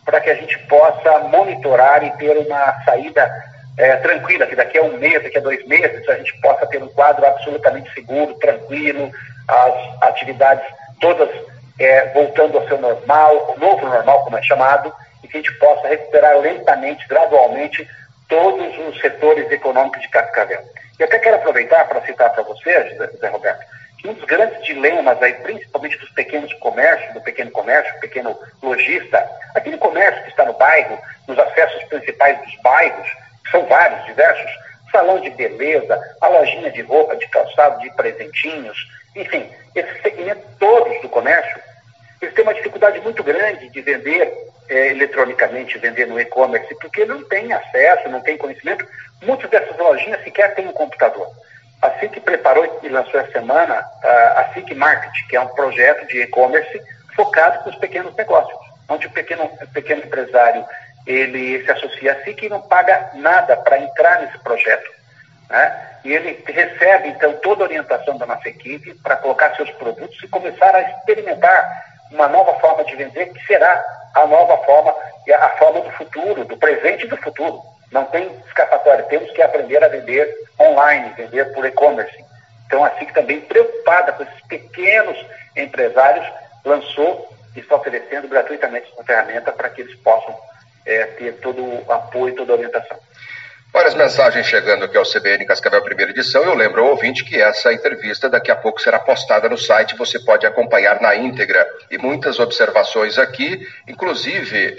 para que a gente possa monitorar e ter uma saída tranquila, que daqui a um mês, daqui a 2 meses, a gente possa ter um quadro absolutamente seguro, tranquilo, as atividades todas voltando ao seu normal, o novo normal, como é chamado, e que a gente possa recuperar lentamente, gradualmente, todos os setores econômicos de Cascavel. E até quero aproveitar para citar para você, José Roberto, que um dos grandes dilemas aí, principalmente dos pequenos comércios, do pequeno comércio, pequeno lojista, aquele comércio que está no bairro, nos acessos principais dos bairros, que são vários, diversos, salão de beleza, a lojinha de roupa, de calçado, de presentinhos, enfim, esse segmento todos do comércio, eles têm uma dificuldade muito grande de vender eletronicamente, vender no e-commerce, porque não tem acesso, não tem conhecimento. Muitas dessas lojinhas sequer têm um computador. A SIC preparou e lançou essa semana a SIC Market, que é um projeto de e-commerce focado para os pequenos negócios, onde o pequeno empresário ele se associa à SIC e não paga nada para entrar nesse projeto, né? E ele recebe, então, toda a orientação da nossa equipe para colocar seus produtos e começar a experimentar uma nova forma de vender, que será a nova forma, a forma do futuro, do presente e do futuro. Não tem escapatória, temos que aprender a vender online, vender por e-commerce. Então, a SIC também, preocupada com esses pequenos empresários, lançou e está oferecendo gratuitamente essa ferramenta para que eles possam ter todo o apoio, toda a orientação. Várias mensagens chegando aqui ao CBN Cascavel Primeira Edição. Eu lembro ao ouvinte que essa entrevista daqui a pouco será postada no site, você pode acompanhar na íntegra. E muitas observações aqui, inclusive,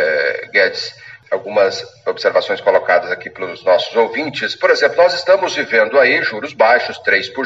Guedes, algumas observações colocadas aqui pelos nossos ouvintes. Por exemplo, nós estamos vivendo aí juros baixos,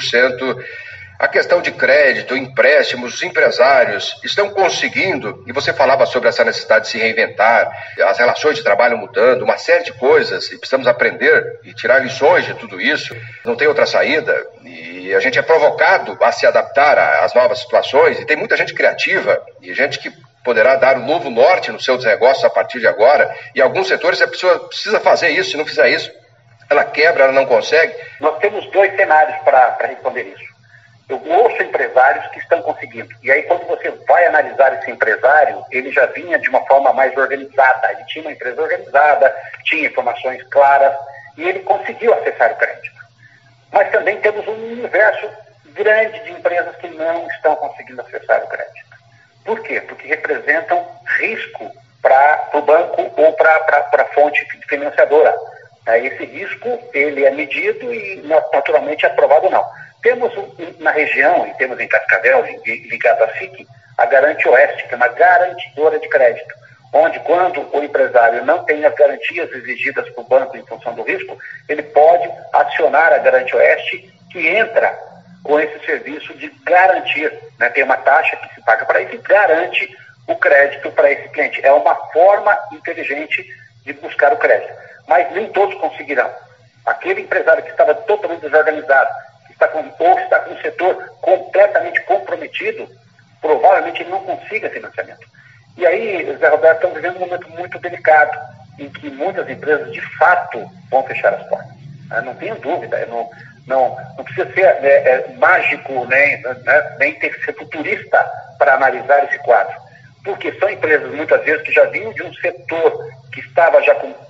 3%. A questão de crédito, empréstimos, os empresários estão conseguindo, e você falava sobre essa necessidade de se reinventar, as relações de trabalho mudando, uma série de coisas, e precisamos aprender e tirar lições de tudo isso. Não tem outra saída, e a gente é provocado a se adaptar às novas situações, e tem muita gente criativa, e gente que poderá dar um novo norte nos seus negócios a partir de agora, e alguns setores a pessoa precisa fazer isso, se não fizer isso, ela quebra, ela não consegue. Nós temos 2 cenários para responder isso. Eu ouço empresários que estão conseguindo. E aí, quando você vai analisar esse empresário, ele já vinha de uma forma mais organizada. Ele tinha uma empresa organizada, tinha informações claras, e ele conseguiu acessar o crédito. Mas também temos um universo grande de empresas que não estão conseguindo acessar o crédito. Por quê? Porque representam risco para o banco ou para a fonte financiadora. Esse risco ele é medido e naturalmente é aprovado ou não. Temos na região, e temos em Cascavel, ligado à SIC, a Garante Oeste, que é uma garantidora de crédito, onde quando o empresário não tem as garantias exigidas para o banco em função do risco, ele pode acionar a Garante Oeste, que entra com esse serviço de garantir, né? Tem uma taxa que se paga para isso e garante o crédito para esse cliente. É uma forma inteligente de buscar o crédito. Mas nem todos conseguirão. Aquele empresário que estava totalmente desorganizado, ou está com um setor completamente comprometido, provavelmente ele não consiga financiamento. E aí, Zé Roberto, estamos vivendo um momento muito delicado, em que muitas empresas, de fato, vão fechar as portas. Não tenho dúvida, não precisa ser mágico, nem ter que ser futurista para analisar esse quadro. Porque são empresas, muitas vezes, que já vinham de um setor que estava já com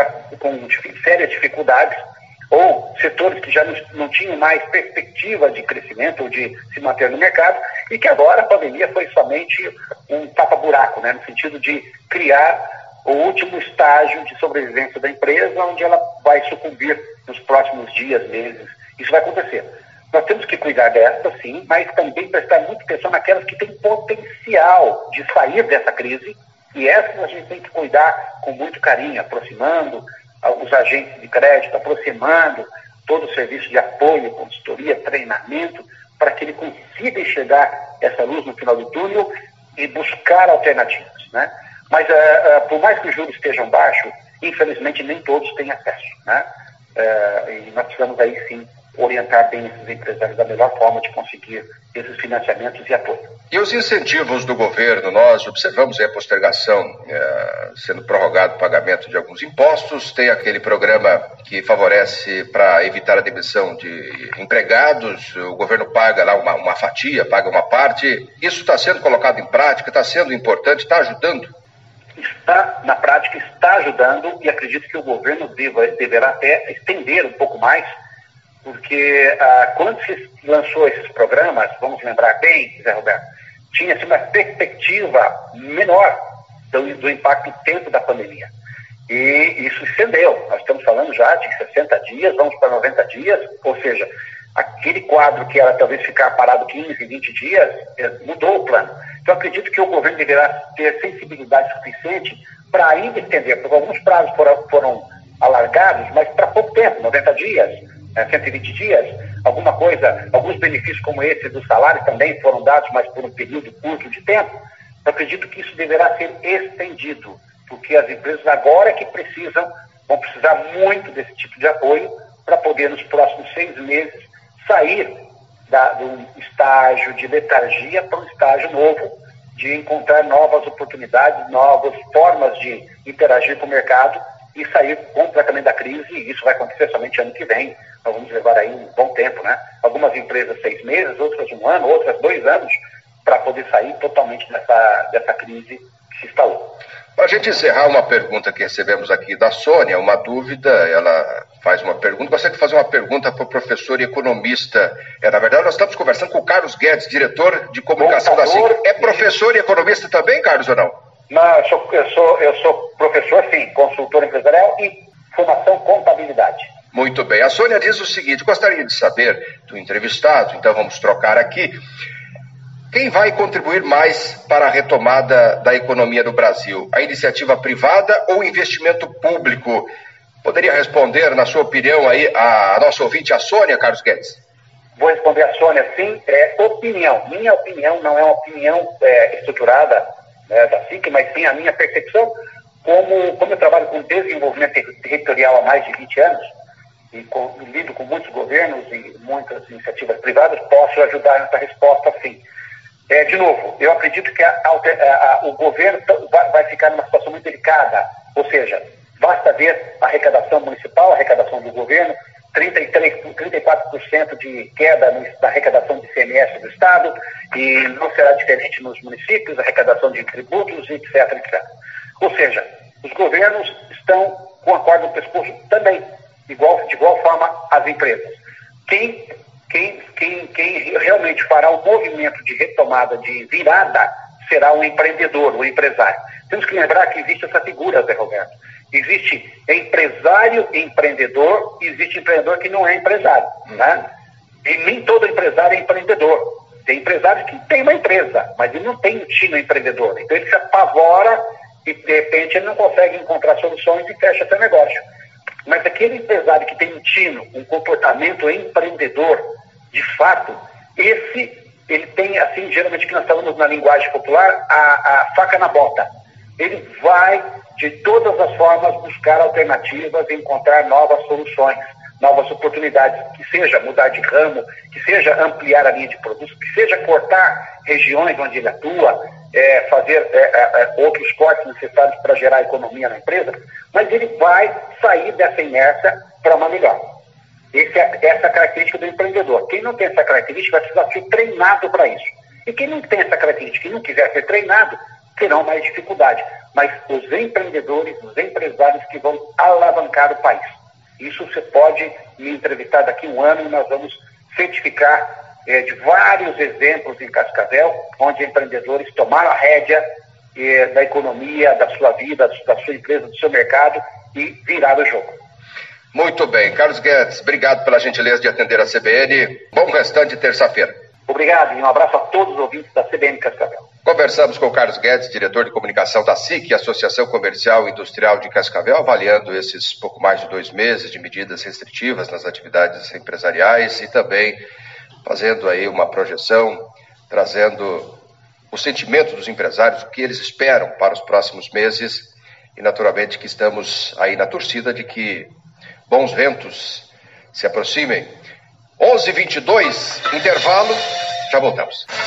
sérias dificuldades, ou setores que já não tinham mais perspectiva de crescimento ou de se manter no mercado, e que agora a pandemia foi somente um tapa-buraco, no sentido de criar o último estágio de sobrevivência da empresa, onde ela vai sucumbir nos próximos dias, meses. Isso vai acontecer. Nós temos que cuidar dessas, sim, mas também prestar muita atenção naquelas que têm potencial de sair dessa crise, e essas a gente tem que cuidar com muito carinho, aproximando os agentes de crédito, aproximando todo o serviço de apoio, consultoria, treinamento, para que ele consiga enxergar essa luz no final do túnel e buscar alternativas, Mas, por mais que os juros estejam baixos, infelizmente nem todos têm acesso, e nós precisamos aí sim orientar bem esses empresários da melhor forma de conseguir esses financiamentos e apoio. E os incentivos do governo? Nós observamos a postergação, sendo prorrogado o pagamento de alguns impostos, tem aquele programa que favorece para evitar a demissão de empregados, o governo paga lá uma fatia, paga uma parte. Isso está sendo colocado em prática, está sendo importante, está ajudando? na prática, está ajudando, e acredito que o governo deverá até estender um pouco mais, porque quando se lançou esses programas, vamos lembrar bem, Zé Roberto, tinha-se uma perspectiva menor do impacto do tempo da pandemia. E isso estendeu. Nós estamos falando já de 60 dias, vamos para 90 dias, ou seja, aquele quadro que era talvez ficar parado 15, 20 dias, mudou o plano. Então, acredito que o governo deverá ter sensibilidade suficiente para ainda estender, porque alguns prazos foram alargados, mas para pouco tempo, 90 dias, 120 dias, alguns benefícios como esse do salário também foram dados, mas por um período curto de tempo. Eu acredito que isso deverá ser estendido, porque as empresas agora que vão precisar muito desse tipo de apoio para poder, nos próximos 6 meses, sair do estágio de letargia para um estágio novo, de encontrar novas oportunidades, novas formas de interagir com o mercado e sair completamente da crise. E isso vai acontecer somente ano que vem. Nós vamos levar aí um bom tempo, né? Algumas empresas 6 meses, outras 1 ano, outras 2 anos, para poder sair totalmente dessa crise que se instalou. Para a gente encerrar, uma pergunta que recebemos aqui da Sônia, uma dúvida, ela faz uma pergunta, gostaria de fazer uma pergunta para o professor e economista. Na verdade, nós estamos conversando com o Carlos Guedes, diretor de comunicação da SIC. É professor e economista também, Carlos, ou não? Não, eu sou professor, sim, consultor empresarial e formação contabilidade. Muito bem. A Sônia diz o seguinte: gostaria de saber do entrevistado, então vamos trocar aqui, quem vai contribuir mais para a retomada da economia do Brasil? A iniciativa privada ou o investimento público? Poderia responder, na sua opinião, aí a nossa ouvinte, a Sônia, Carlos Guedes? Vou responder a Sônia, sim. Opinião. Minha opinião não é uma opinião estruturada da SIC, mas sim a minha percepção. Como eu trabalho com desenvolvimento territorial há mais de 20 anos, e lido com muitos governos e muitas iniciativas privadas, posso ajudar nessa resposta, sim. De novo, eu acredito que o governo vai ficar numa situação muito delicada, ou seja, basta ver a arrecadação municipal, a arrecadação do governo, 34% de queda na arrecadação de ICMS do Estado, e não será diferente nos municípios, arrecadação de tributos, etc, etc. Ou seja, os governos estão com a corda no pescoço também, de igual forma as empresas. Quem realmente fará o movimento de retomada, de virada, será o empreendedor, o empresário. Temos que lembrar que existe essa figura, Zé Roberto. Existe empresário e empreendedor, e existe empreendedor que não é empresário. Né? E nem todo empresário é empreendedor. Tem empresários que têm uma empresa, mas ele não tem um time empreendedor. Então ele se apavora e, de repente, ele não consegue encontrar soluções e fecha seu negócio. Mas aquele empresário que tem um tino, um comportamento empreendedor, de fato, ele tem, assim, geralmente que nós falamos na linguagem popular, a faca na bota. Ele vai, de todas as formas, buscar alternativas e encontrar novas soluções, novas oportunidades, que seja mudar de ramo, que seja ampliar a linha de produtos, que seja cortar regiões onde ele atua, fazer outros cortes necessários para gerar economia na empresa, mas ele vai sair dessa inércia para uma melhor. Essa é a característica do empreendedor. Quem não tem essa característica vai precisar ser treinado para isso. E quem não tem essa característica e não quiser ser treinado, terão mais dificuldade. Mas os empreendedores, os empresários que vão alavancar o país. Isso você pode me entrevistar daqui a 1 ano e nós vamos certificar de vários exemplos em Cascavel, onde empreendedores tomaram a rédea da economia, da sua vida, da sua empresa, do seu mercado e viraram o jogo. Muito bem. Carlos Guedes, obrigado pela gentileza de atender a CBN. Bom restante de terça-feira. Obrigado e um abraço a todos os ouvintes da CBN Cascavel. Conversamos com o Carlos Guedes, diretor de comunicação da SIC, Associação Comercial e Industrial de Cascavel, avaliando esses pouco mais de 2 meses de medidas restritivas nas atividades empresariais e também fazendo aí uma projeção, trazendo o sentimento dos empresários, o que eles esperam para os próximos meses e naturalmente que estamos aí na torcida de que bons ventos se aproximem. 11h22, intervalo, já voltamos.